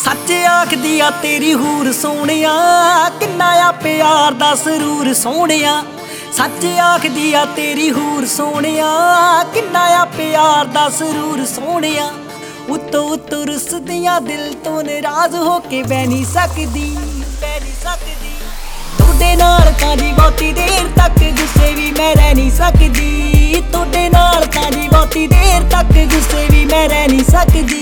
सच आखदी आ तेरी हूर सोहणिया, किन्ना आ प्यार दा सरूर सोहणिया। सच आखदी आ तेरी हूर सोहणिया, किन्ना आ प्यार दा सरूर सोहणिया। उत्तो उत्तो रुसदियां दिल तो नाराज होके बह नहीं सकदी, बह नहीं सकदी। तोड़े नाल तां जी बहुती देर तक गुस्से भी मैं रह नहीं सकदी। तोड़े नाल तां जी बहुती देर तक गुस्से भी मैं रह नहीं सकदी।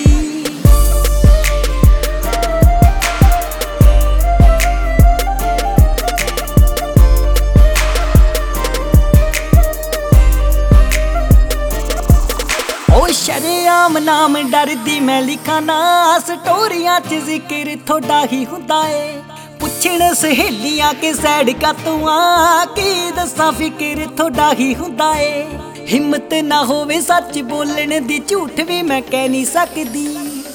शरेआम नाम डरदी मैं लिखा ना, स्टोरियां च जिक्र थोड़ा ही हुंदा है। पुछण सहेलियां के सैड का तू आ, की दसा फिक्र थोड़ा ही हुंदा है। हिम्मत ना होवे सच बोलण दी, झूठ भी मैं कह नहीं सकदी।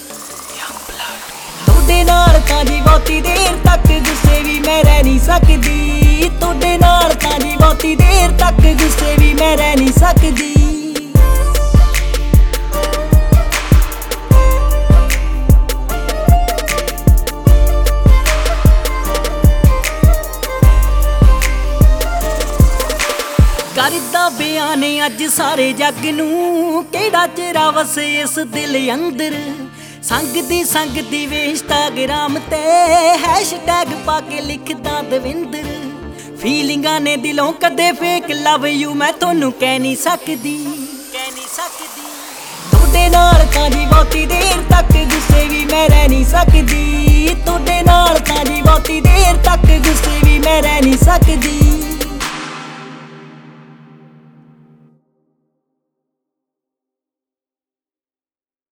तोड़े नाल तां जी बहुती देर तक गुस्से भी मैं रह नहीं सकदी। तोड़े नाल तां जी बहुती देर तक गुस्से भी मैं रह नहीं सकदी। करदा बयान अज सारे जग नूं, केड़ा चेहरा वसे इस दिल अंदर। संगदी वे इंस्टाग्राम ते हैशटैग पाके लिखदा दविंदर। फीलिंगां ने दिलों कदे फेक लव यू मैं थोनू कह नहीं सकदी, कह नहीं सकदी। तोड़े नाल तां जी बहुती देर तक गुस्से भी मैं रह नहीं सकदी। तोड़े नाल तां जी बहुती देर तक गुस्से भी मैं रह नहीं सकदी।